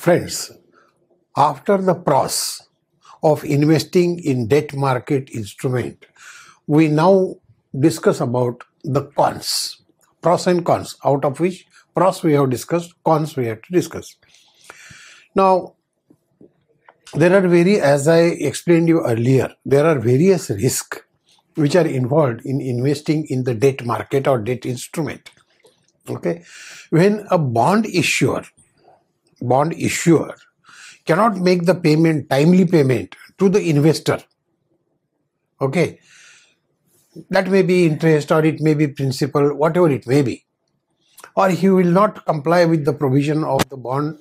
Friends, after the process of investing in debt market instrument, we now discuss about the cons, pros and cons, out of which pros we have discussed, cons we have to discuss. Now, there are as I explained you earlier, there are various risks which are involved in investing in the debt market or debt instrument. Okay, when a bond issuer cannot make the timely payment to the investor, okay, that may be interest or it may be principal, whatever it may be, or he will not comply with the provision of the bond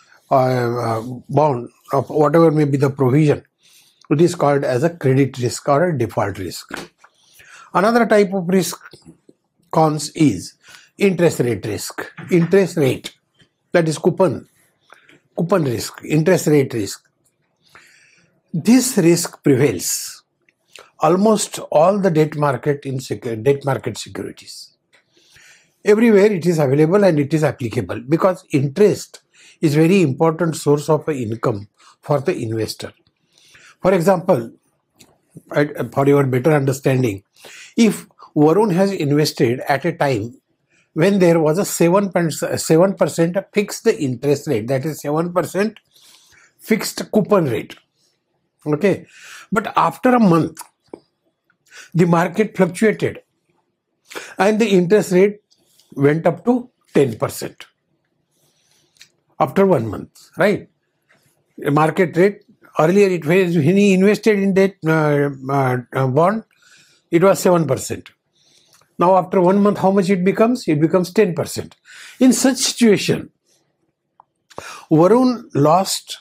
of whatever may be the provision, it is called as a credit risk or a default risk. Another type of risk, cons, is interest rate risk. Interest rate, that is coupon risk, interest rate risk. This risk prevails almost all the debt market securities. Everywhere it is available and it is applicable because interest is very important source of income for the investor. For example, for your better understanding, if Varun has invested at a time when there was a 7% fixed interest rate, that is 7% fixed coupon rate, okay, but after a month the market fluctuated and the interest rate went up to 10% after 1 month, right? Market rate, earlier it was, when he invested in that bond, it was 7%. Now after 1 month, how much it becomes? It becomes 10%. In such situation, Varun lost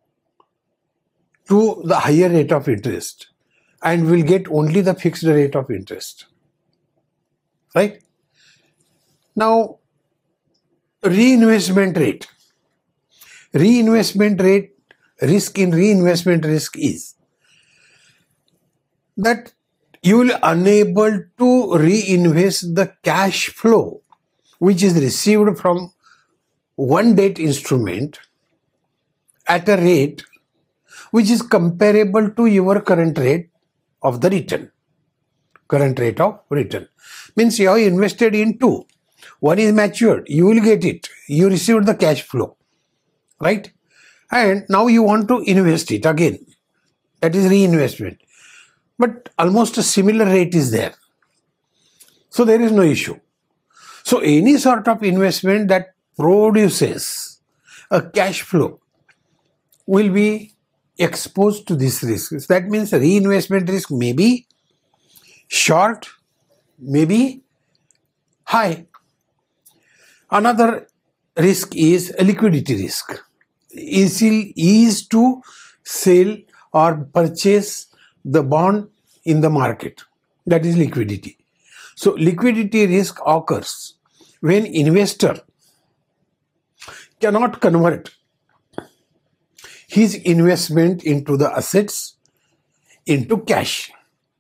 to the higher rate of interest and will get only the fixed rate of interest, right? Now, reinvestment rate, risk in reinvestment risk is that you will unable to reinvest the cash flow which is received from one debt instrument at a rate which is comparable to your current rate of the return. Current rate of return means you have invested in two. One is matured, you will get it, you received the cash flow, right? And now you want to invest it again, that is reinvestment, but almost a similar rate is there, so there is no issue. So any sort of investment that produces a cash flow will be exposed to this risk. That means reinvestment risk may be short, may be high. Another risk is a liquidity risk. Easy to sell or purchase the bond in the market, that is liquidity. So liquidity risk occurs when investor cannot convert his investment into the assets into cash,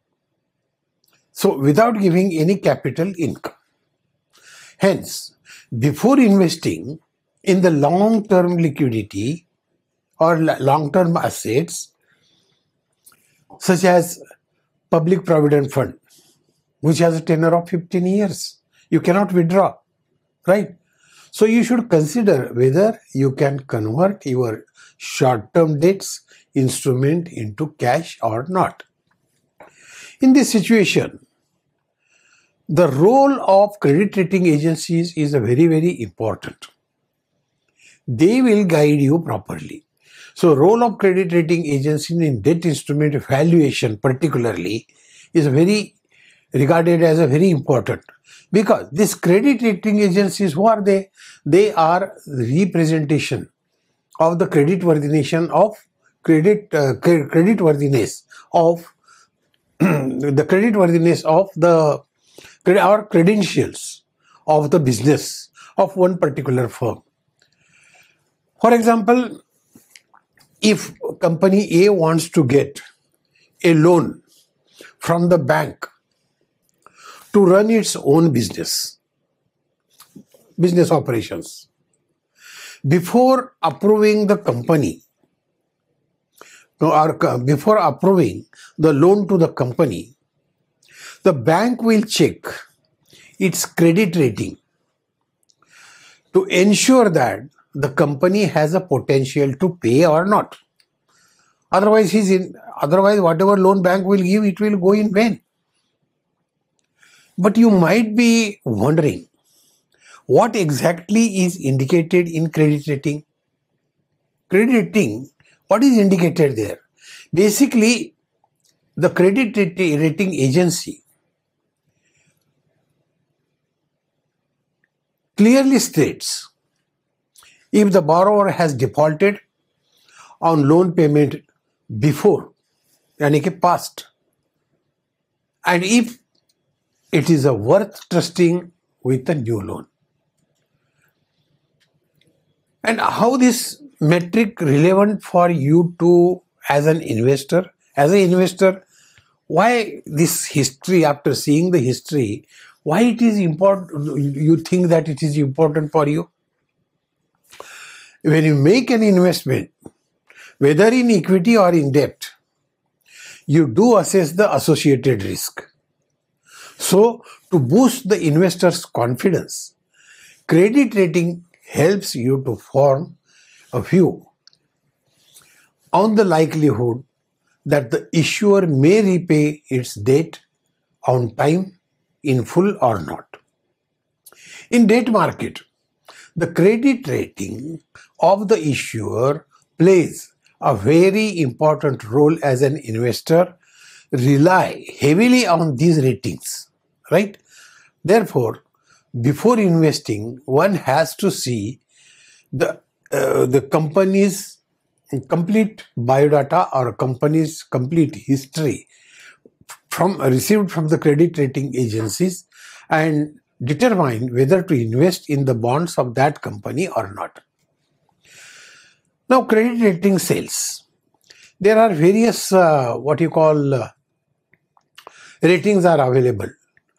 so without giving any capital income. Hence, before investing in the long-term liquidity or long-term assets such as public provident fund, which has a tenure of 15 years, you cannot withdraw, right? So you should consider whether you can convert your short-term debts instrument into cash or not. In this situation, the role of credit rating agencies is very, very important. They will guide you properly. So role of credit rating agency in debt instrument valuation particularly is regarded as a very important, because this credit rating agencies, who are they? They are representation of the creditworthiness of the creditworthiness of the or credentials of the business of one particular firm. For example, if company A wants to get a loan from the bank to run its own business operations, before approving the company or before approving the loan to the company, the bank will check its credit rating to ensure that the company has a potential to pay or not. Otherwise, whatever loan bank will give, it will go in vain. But you might be wondering, what exactly is indicated in credit rating? Credit rating, what is indicated there? Basically, the credit rating agency clearly states if the borrower has defaulted on loan payment before, yani ke past, and if it is worth trusting with a new loan. And how this metric relevant for you to as an investor? As an investor, why this history, after seeing the history, why it is important, you think that it is important for you? When you make an investment, whether in equity or in debt, you do assess the associated risk. So, to boost the investor's confidence, credit rating helps you to form a view on the likelihood that the issuer may repay its debt on time, in full or not. In debt market, the credit rating of the issuer plays a very important role. As an investor, rely heavily on these ratings, right? Therefore, before investing, one has to see the company's complete biodata or a company's complete history received from the credit rating agencies and determine whether to invest in the bonds of that company or not. Now, credit rating sales. There are various ratings are available.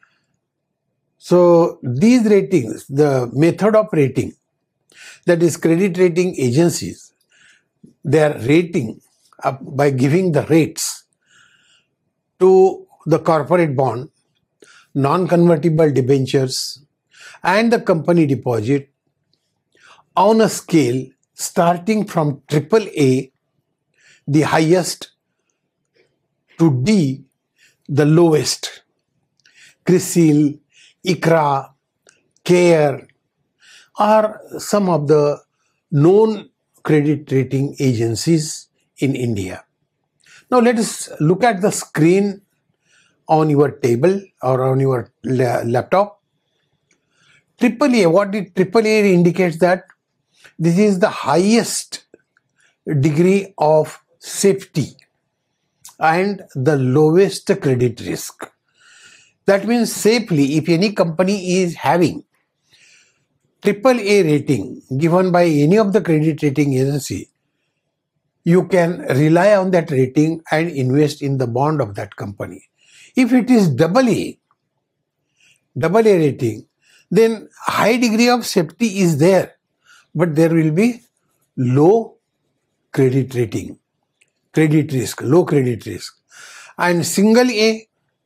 So these ratings, the method of rating, that is credit rating agencies, they are rating by giving the rates to the corporate bond, non-convertible debentures, and the company deposit on a scale starting from AAA, the highest, to D, the lowest. CRISIL, ICRA, CARE are some of the known credit rating agencies in India. Now let us look at the screen on your table or on your laptop. AAA, what did AAA indicates? That this is the highest degree of safety and the lowest credit risk. That means safely, if any company is having AAA rating given by any of the credit rating agency, you can rely on that rating and invest in the bond of that company. If it is AA rating, then high degree of safety is there, but there will be low credit rating, credit risk, low credit risk. And single A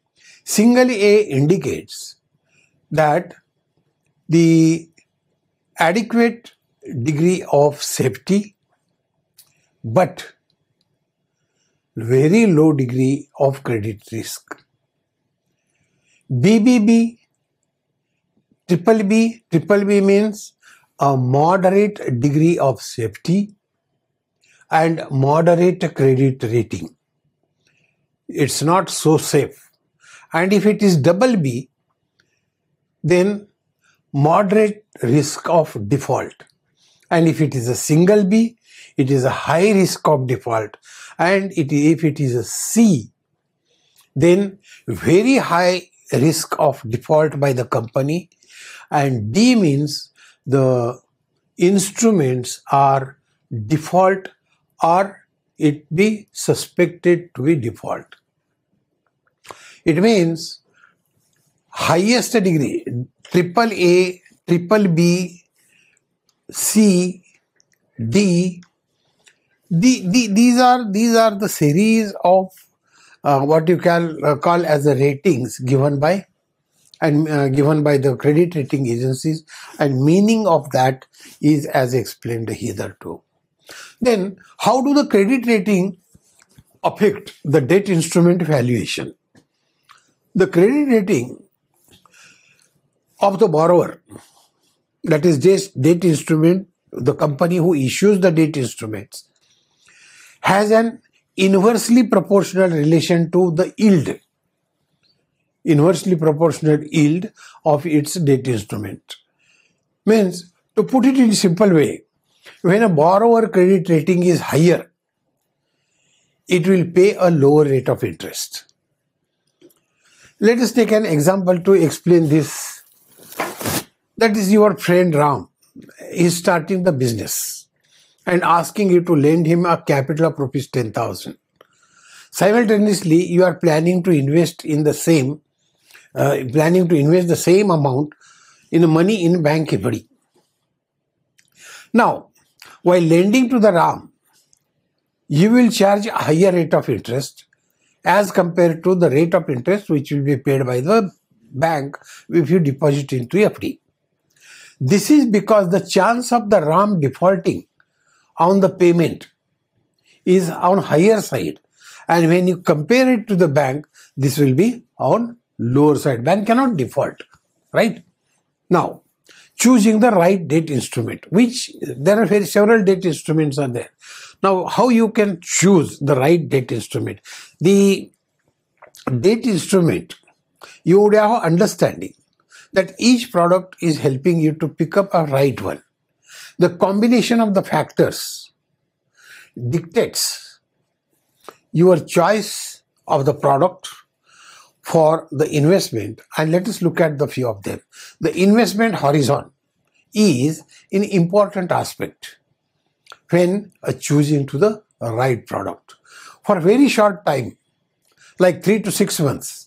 indicates that the adequate degree of safety but very low degree of credit risk. BBB, BBB means a moderate degree of safety and moderate credit rating. It's not so safe. And if it is BB, then moderate risk of default. And if it is a single B, it is a high risk of default. And if it is a C, then very high risk of default by the company. And D means the instruments are default or it be suspected to be default. It means highest degree, AAA, BBB, C, These are the series of what you can call as the ratings given by the credit rating agencies, and meaning of that is as explained hitherto. Then, how do the credit rating affect the debt instrument valuation? The credit rating of the borrower, that is debt instrument, the company who issues the debt instruments, has an inversely proportional relation to the yield, of its debt instrument. Means, to put it in a simple way, when a borrower credit rating is higher, it will pay a lower rate of interest. Let us take an example to explain this. That is, your friend Ram is starting the business and asking you to lend him a capital of rupees 10,000. Simultaneously, you are planning to invest the same amount in money in bank FD. Now, while lending to the Ram, you will charge a higher rate of interest as compared to the rate of interest which will be paid by the bank if you deposit into FD. This is because the chance of the Ram defaulting on the payment is on higher side, and when you compare it to the bank, this will be on lower side. Bank cannot default, right? Now, choosing the right debt instrument, which there are several debt instruments are there. Now, how you can choose the right debt instrument? The debt instrument, you would have understanding that each product is helping you to pick up a right one. The combination of the factors dictates your choice of the product for the investment, and let us look at the few of them. The investment horizon is an important aspect when choosing to the right product. For very short time, like 3 to 6 months,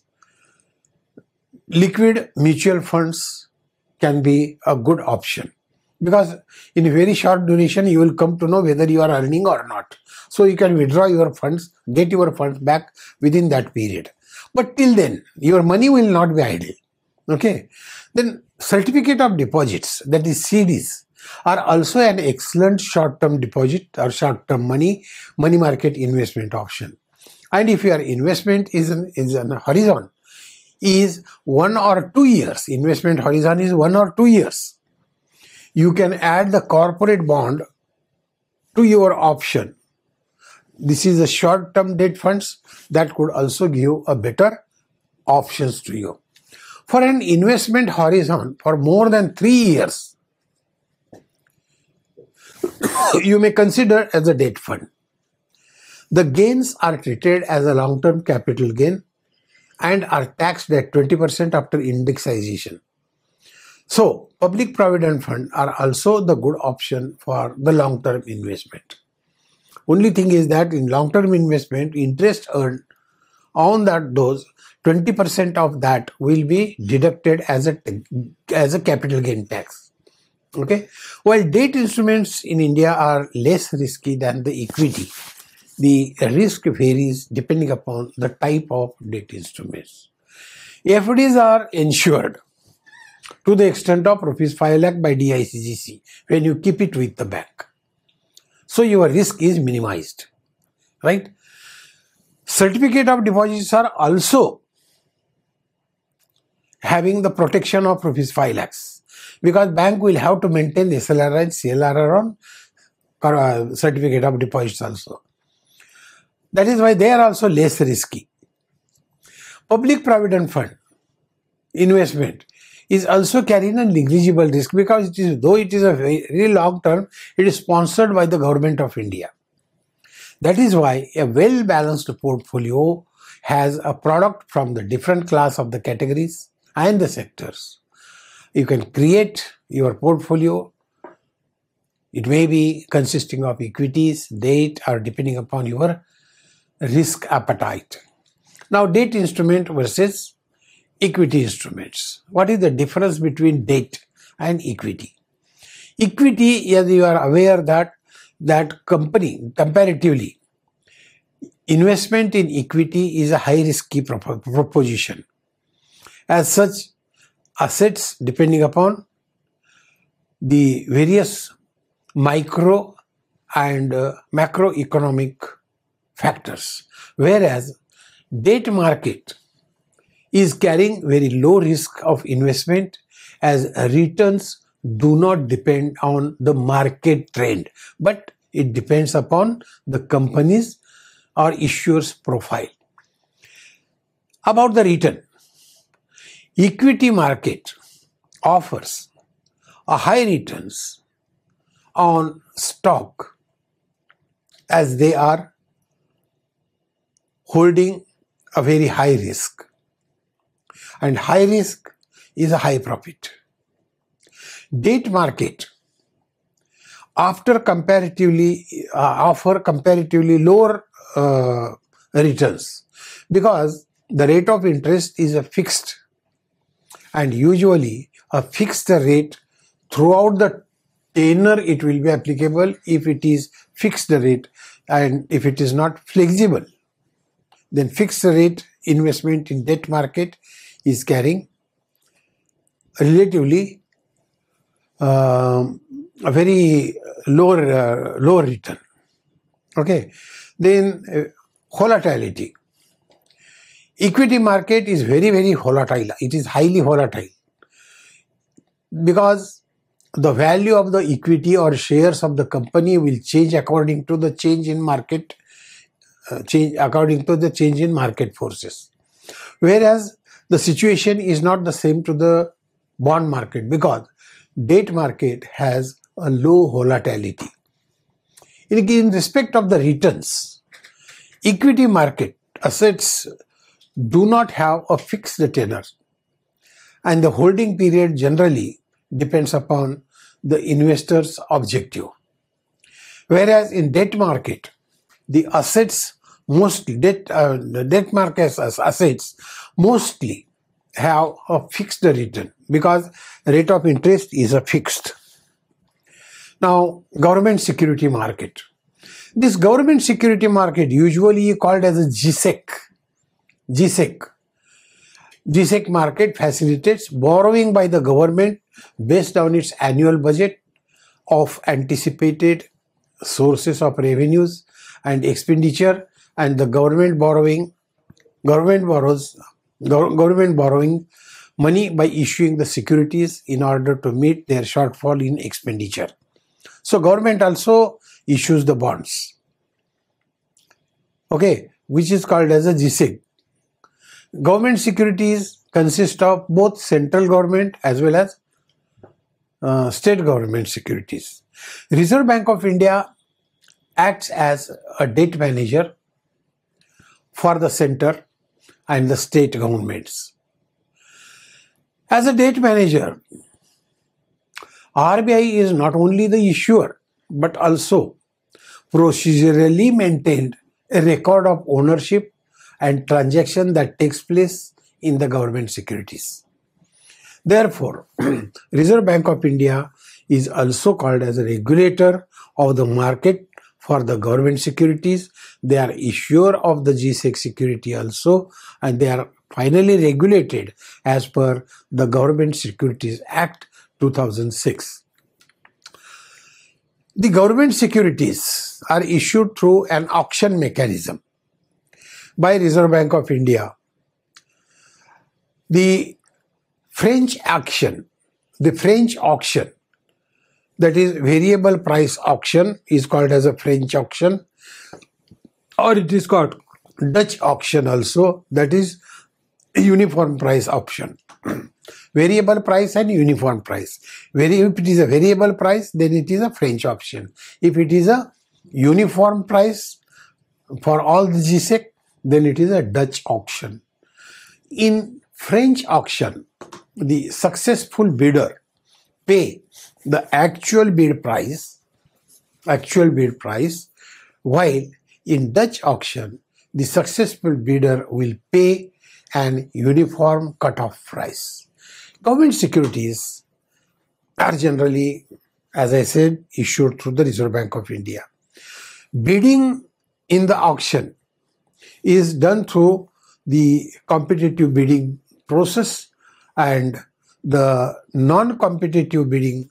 liquid mutual funds can be a good option, because in a very short duration you will come to know whether you are earning or not. So you can withdraw your funds, get your funds back within that period. But till then, your money will not be idle. Okay. Then certificate of deposits, that is CDs, are also an excellent short-term deposit or short-term money market investment option. And if your investment is an horizon is 1 or 2 years, investment horizon is 1 or 2 years, you can add the corporate bond to your option. This is a short-term debt funds that could also give a better options to you. For an investment horizon for more than 3 years, you may consider as a debt fund. The gains are treated as a long-term capital gain and are taxed at 20% after indexation. So, public provident fund are also the good option for the long-term investment. Only thing is that in long-term investment, interest earned on those 20% of that will be deducted as a capital gain tax. Okay. While debt instruments in India are less risky than the equity, the risk varies depending upon the type of debt instruments. FDs are insured to the extent of rupees 5 lakh by DICGC when you keep it with the bank. So your risk is minimized, right? Certificate of deposits are also having the protection of rupees 5 lakhs, because bank will have to maintain SLR and CLR on certificate of deposits also. That is why they are also less risky. Public provident fund investment is also carrying a negligible risk, because though it is a very long term, it is sponsored by the government of India. That is why a well-balanced portfolio has a product from the different class of the categories and the sectors. You can create your portfolio. It may be consisting of equities, debt, or depending upon your risk appetite. Now, debt instrument versus equity instruments. What is the difference between debt and equity? Equity, as you are aware that that comparatively, investment in equity is a high risky proposition. As such, assets depending upon the various micro and macroeconomic factors, whereas debt market is carrying very low risk of investment as returns do not depend on the market trend, but it depends upon the company's or issuer's profile. About the return, equity market offers a high returns on stock as they are holding a very high risk, and high risk is a high profit. Debt market offer comparatively lower returns because the rate of interest is a fixed, and usually a fixed rate throughout the tenure it will be applicable if it is fixed rate, and if it is not flexible, then fixed rate investment in debt market is carrying a relatively a very lower return. Okay, then volatility. Equity market is very volatile. It is highly volatile because the value of the equity or shares of the company will change according to the change in market forces, whereas the situation is not the same to the bond market because debt market has a low volatility. In respect of the returns, equity market assets do not have a fixed tenure, and the holding period generally depends upon the investor's objective. Whereas in debt market, the assets debt market assets mostly have a fixed return because rate of interest is a fixed. Now, government security market. This government security market usually called as a GSEC. GSEC market facilitates borrowing by the government based on its annual budget of anticipated sources of revenues and expenditure, and the government borrowing money by issuing the securities in order to meet their shortfall in expenditure. So government also issues the bonds, okay, which is called as a GSEC. Government securities consist of both central government as well as state government securities. Reserve Bank of India acts as a debt manager for the center and the state governments. As a debt manager, RBI is not only the issuer but also procedurally maintained a record of ownership and transaction that takes place in the government securities. Therefore, Reserve Bank of India is also called as a regulator of the market for the government securities. They are issuer of the GSEC security also, and they are finally regulated as per the Government Securities Act 2006. The government securities are issued through an auction mechanism by Reserve Bank of India. The French auction, that is variable price auction, is called as a French auction, or it is called Dutch auction also, that is uniform price auction. Variable price and uniform price. If it is a variable price, then it is a French auction. If it is a uniform price for all the GSEC, then it is a Dutch auction. In French auction, the successful bidder pay the actual bid price, while in Dutch auction, the successful bidder will pay an uniform cut-off price. Government securities are generally as I said, issued through the Reserve Bank of India. Bidding in the auction is done through the competitive bidding process, and the non-competitive bidding,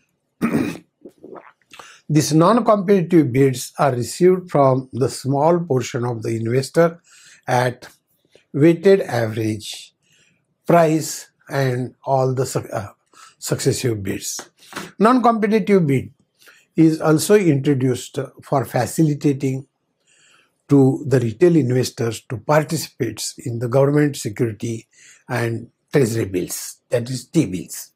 these non-competitive bids are received from the small portion of the investor at weighted average price and all the successive bids. Non-competitive bid is also introduced for facilitating to the retail investors to participate in the government security and treasury bills, that is T-bills.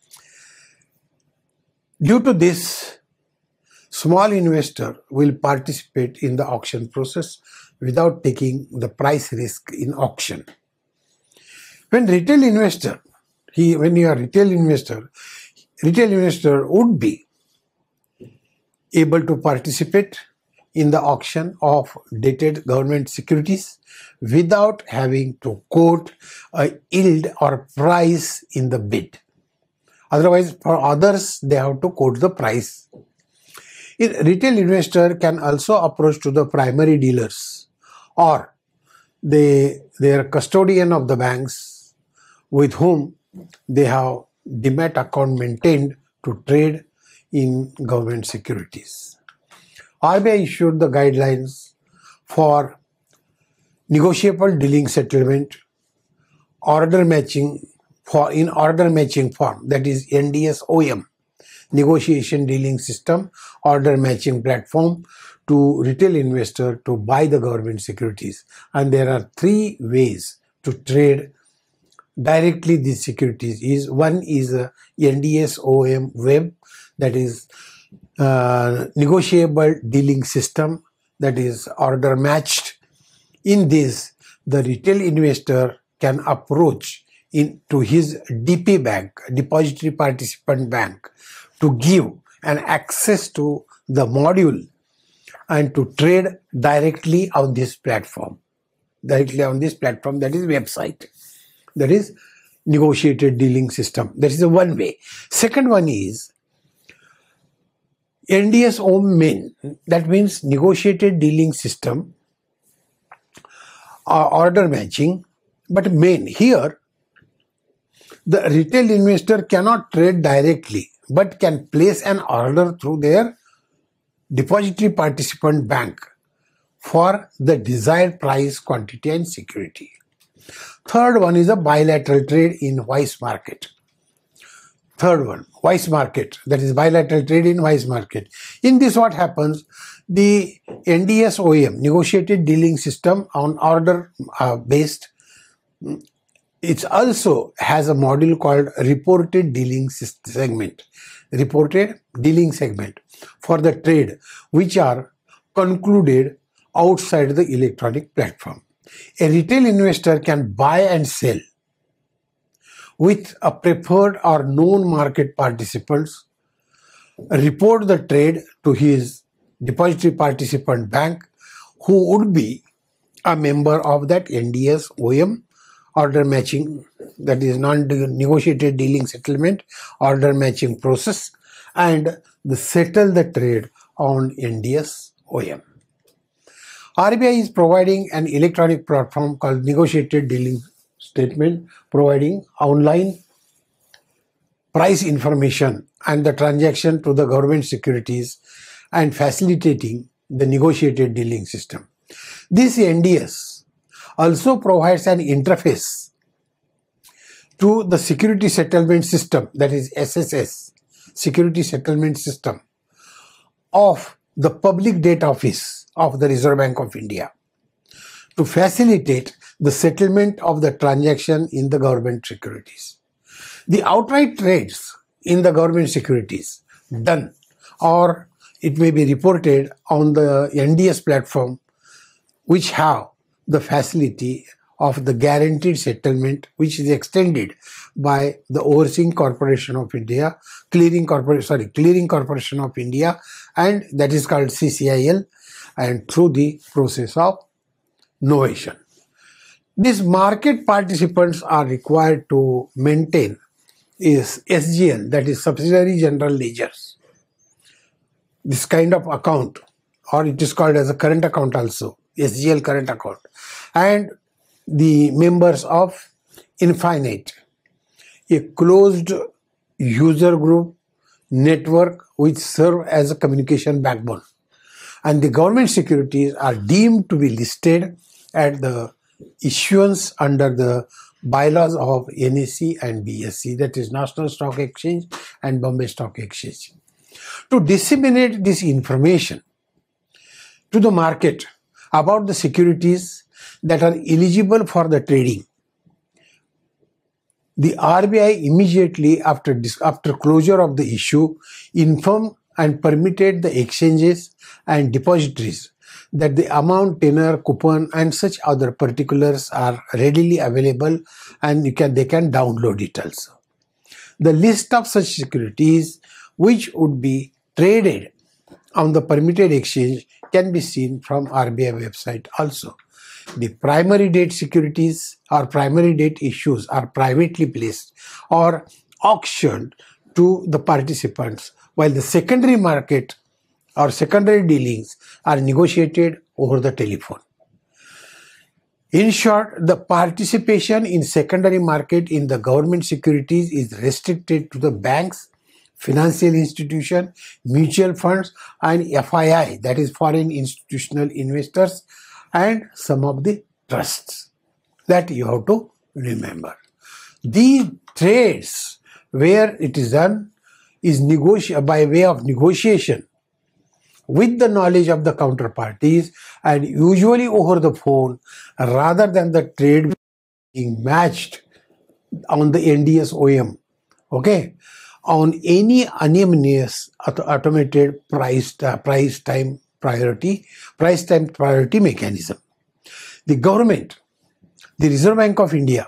Due to this, small investor will participate in the auction process without taking the price risk in auction. When retail investor, when you are retail investor would be able to participate in the auction of dated government securities without having to quote a yield or price in the bid. Otherwise, for others, they have to quote the price. A retail investor can also approach to the primary dealers or their custodian of the banks with whom they have demat account maintained to trade in government securities. RBI issued the guidelines for negotiable dealing settlement, order matching in order matching form, that is NDS-OM, negotiation dealing system, order matching platform to retail investor to buy the government securities. And there are three ways to trade directly these securities. One is a NDS-OM web, that is negotiable dealing system, that is order matched. In this, the retail investor can approach to his DP bank, depository participant bank, to give an access to the module and to trade directly on this platform. That is website. That is negotiated dealing system. That is the one way. Second one is NDS-OM main. That means negotiated dealing system, order matching, but main. Here, the retail investor cannot trade directly, but can place an order through their depository participant bank for the desired price, quantity and security. Third one is a bilateral trade in Vice market. Third one, Vice market, that is bilateral trade in Vice market. In this, what happens? The NDS-OM, negotiated dealing system on order based, it also has a module called reported dealing segment. Reported dealing segment for the trade which are concluded outside the electronic platform. A retail investor can buy and sell with a preferred or known market participants, report the trade to his depository participant bank, who would be a member of that NDS-OM order matching, that is non-negotiated dealing settlement order matching process, and settle the trade on NDS-OM. RBI is providing an electronic platform called negotiated dealing statement, providing online price information and the transaction to the government securities and facilitating the negotiated dealing system. This NDS also provides an interface to the security settlement system, that is SSS, security settlement system of the Public Debt Office of the Reserve Bank of India to facilitate the settlement of the transaction in the government securities. The outright trades in the government securities done, or it may be reported on the NDS platform, which have the facility of the guaranteed settlement, which is extended by the Overseeing Corporation of India, Clearing Corporation of India, and that is called CCIL, and through the process of novation. These market participants are required to maintain is SGL, that is subsidiary general ledgers. this kind of account, or it is called as a current account also, SGL current account, and the members of Infinite, a closed user group network which serve as a communication backbone. And the government securities are deemed to be listed at the issuance under the bylaws of NSE and BSE, that is National Stock Exchange and Bombay Stock Exchange. To disseminate this information to the market about the securities that are eligible for the trading, the RBI immediately after closure of the issue informed and permitted the exchanges and depositories that the amount, tenor, coupon and such other particulars are readily available, and they can download it also. The list of such securities which would be traded on the permitted exchange can be seen from RBI website also. The primary date securities or primary date issues are privately placed or auctioned to the participants, while the secondary market or secondary dealings are negotiated over the telephone. In short, the participation in secondary market in the government securities is restricted to the banks, financial institutions, mutual funds and FII, that is foreign institutional investors, and some of the trusts. That you have to remember. These trades where it is done is by way of negotiation with the knowledge of the counterparties and usually over the phone, rather than the trade being matched on the NDS OM, okay, on any anonymous automated price time priority mechanism. The government, the Reserve Bank of India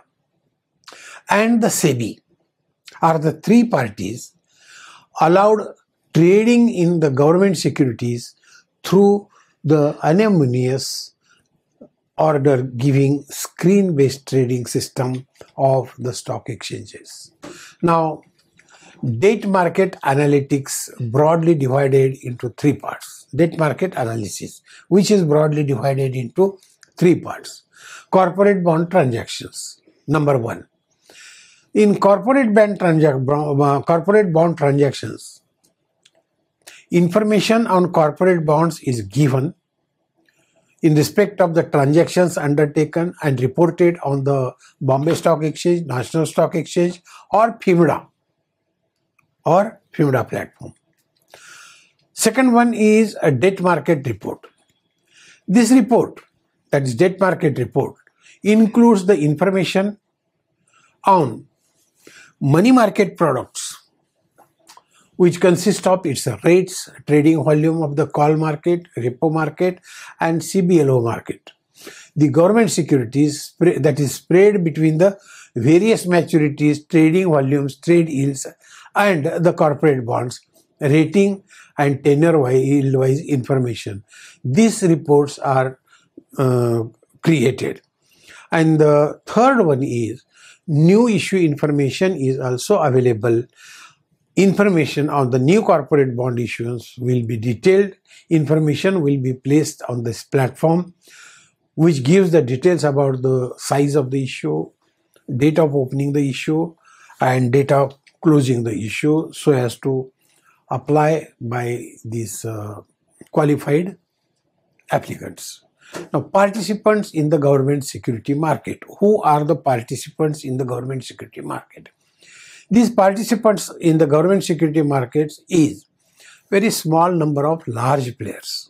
and the SEBI are the three parties allowed trading in the government securities through the anonymous order giving screen-based trading system of the stock exchanges. Now, debt market analytics broadly divided into three parts. Debt market analysis, which is broadly divided into three parts. Corporate bond transactions, number one. In corporate bond transactions, information on corporate bonds is given in respect of the transactions undertaken and reported on the Bombay Stock Exchange, National Stock Exchange or FIMDA platform. Second one is a debt market report. This report, that is debt market report, includes the information on money market products, which consist of its rates, trading volume of the call market, repo market and CBLO market. The government securities that is spread between the various maturities, trading volumes, trade yields and the corporate bonds, rating and tenure yield-wise information. These reports are created. And the third one is new issue information is also available. Information on the new corporate bond issuance will be detailed. Information will be placed on this platform, which gives the details about the size of the issue, date of opening the issue and date of closing the issue, so as to apply by these qualified applicants. Now, participants in the government security market. Who are the participants in the government security market? These participants in the government security markets is very small number of large players.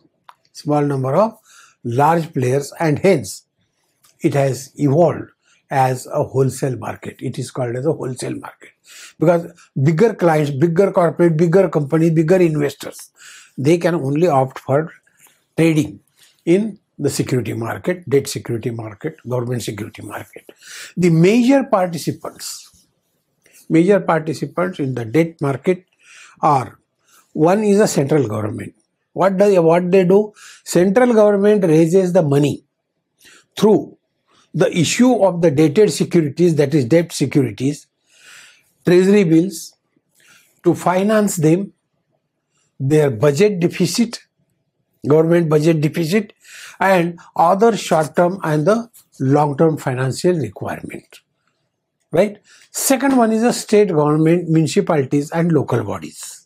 And hence it has evolved as a wholesale market. It is called as a wholesale market because bigger clients, bigger corporate, bigger companies, bigger investors, they can only opt for trading in the security market, debt security market, government security market. The major participants in the debt market are, one is the central government. What they do? Central government raises the money through the issue of the dated securities, that is debt securities, treasury bills, to finance them their budget deficit, government budget deficit, and other short-term and the long-term financial requirement. Right? Second one is the state government, municipalities, and local bodies.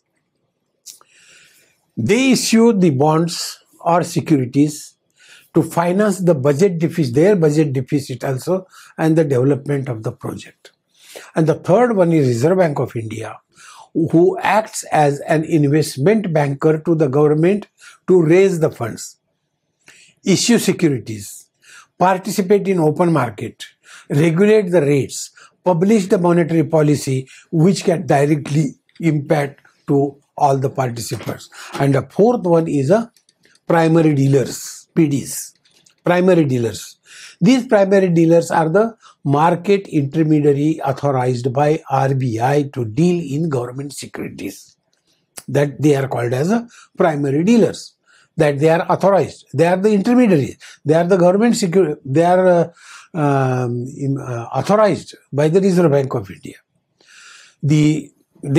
They issue the bonds or securities to finance the budget deficit, their budget deficit also, and the development of the project. And the third one is Reserve Bank of India, who acts as an investment banker to the government to raise the funds, issue securities, participate in open market, regulate the rates, publish the monetary policy, which can directly impact to all the participants. And the fourth one is a primary dealers, PDs, primary dealers. These primary dealers are the market intermediary authorized by RBI to deal in government securities. That they are called as a primary dealers. That they are authorized. They are the intermediaries. They are the government security. They are authorized by the Reserve Bank of India. The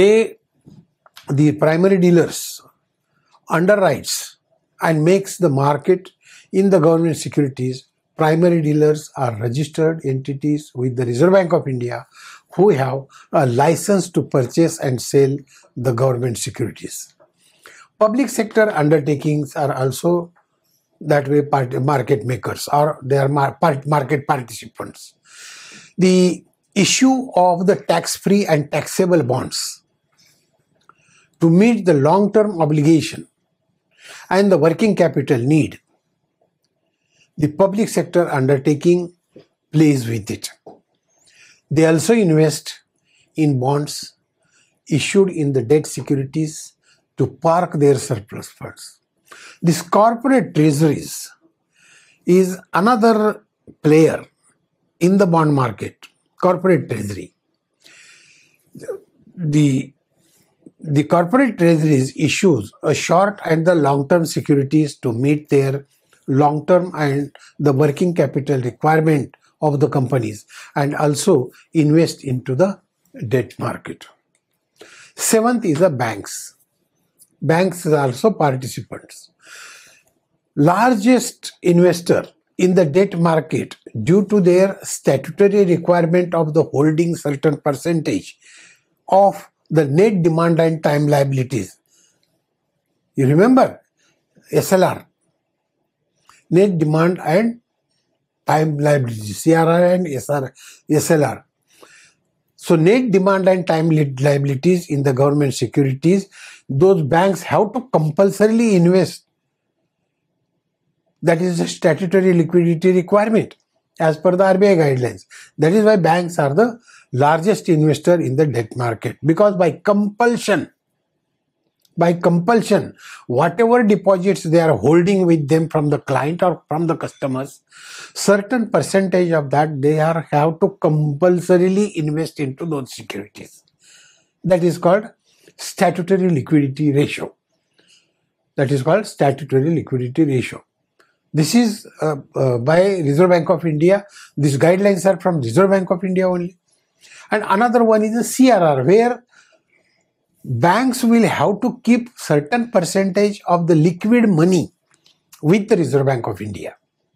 primary dealers underwrites and makes the market in the government securities. Primary dealers are registered entities with the Reserve Bank of India who have a license to purchase and sell the government securities. Public sector undertakings are also that way market makers, or they are market participants. The issue of the tax-free and taxable bonds to meet the long-term obligation and the working capital need, the public sector undertaking plays with it. They also invest in bonds issued in the debt securities to park their surplus funds. This corporate treasuries is another player in the bond market, corporate treasury. The corporate treasuries issues a short and the long-term securities to meet their long-term and the working capital requirement of the companies, and also invest into the debt market. Seventh is the banks. Banks are also participants. Largest investor in the debt market due to their statutory requirement of the holding certain percentage of the net demand and time liabilities. You remember SLR, net demand and time liabilities, CRR and SLR. So net demand and time liabilities in the government securities, those banks have to compulsorily invest. That is a statutory liquidity requirement as per the RBI guidelines. That is why banks are the largest investor in the debt market, because by compulsion, whatever deposits they are holding with them from the client or from the customers, certain percentage of that they have to compulsorily invest into those securities. That is called statutory liquidity ratio. This is by Reserve Bank of India. These guidelines are from Reserve Bank of India only. And another one is the CRR, where banks will have to keep certain percentage of the liquid money with the Reserve Bank of India.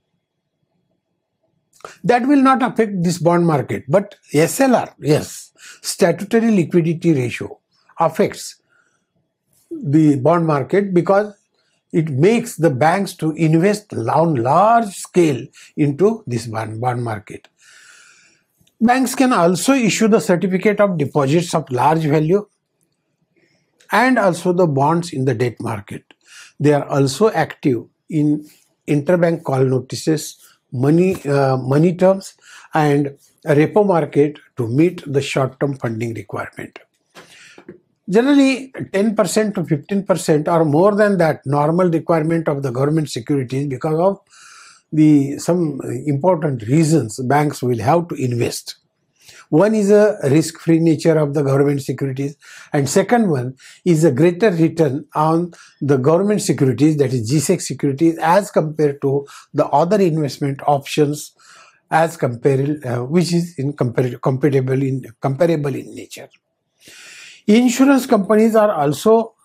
That will not affect this bond market. But SLR, yes, statutory liquidity ratio affects the bond market because it makes the banks to invest on large scale into this bond market. Banks can also issue the certificate of deposits of large value and also the bonds in the debt market. They are also active in interbank call notices, money terms, and a repo market to meet the short-term funding requirement. Generally, 10% to 15% or more than that normal requirement of the government securities, because of some important reasons banks will have to invest. One is a risk-free nature of the government securities, and second one is a greater return on the government securities, that is G-Sec securities, as compared to the other investment options which is comparable in nature. Insurance companies are also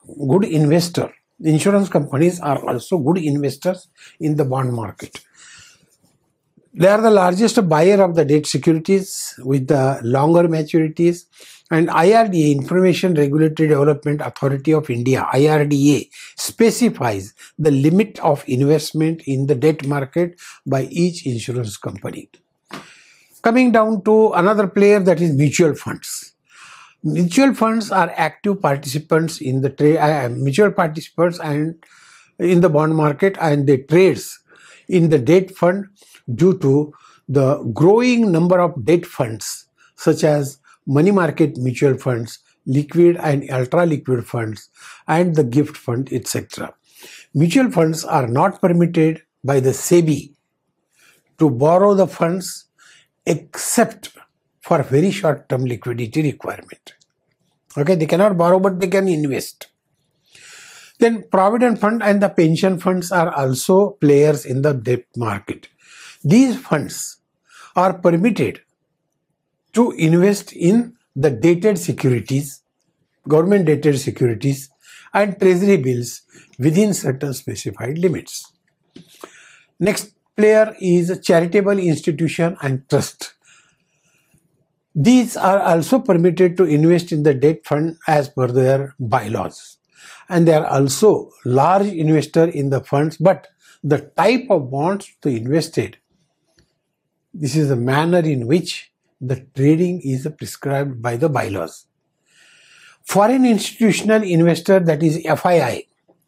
good investor. Insurance companies are also good investors in the bond market. They are the largest buyer of the debt securities with the longer maturities, and IRDA, Information Regulatory Development Authority of India, IRDA, specifies the limit of investment in the debt market by each insurance company. Coming down to another player, that is mutual funds. Mutual funds are active participants in the mutual participants and in the bond market, and they trades in the debt fund due to the growing number of debt funds such as money market mutual funds, liquid and ultra liquid funds, and the gift fund, etc. Mutual funds are not permitted by the SEBI to borrow the funds except for very short term liquidity requirement. Okay, they cannot borrow, but they can invest. Then provident fund and the pension funds are also players in the debt market. These funds are permitted to invest in the dated securities, government dated securities, and treasury bills within certain specified limits. Next player is a charitable institution and trust. These are also permitted to invest in the debt fund as per their bylaws, and they are also large investor in the funds, but the type of bonds to invested, this is the manner in which the trading is prescribed by the bylaws. Foreign institutional investor, that is FII,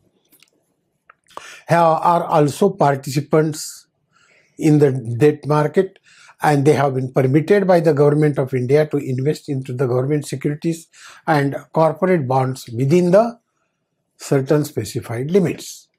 are also participants in the debt market, and they have been permitted by the government of India to invest into the government securities and corporate bonds within the certain specified limits.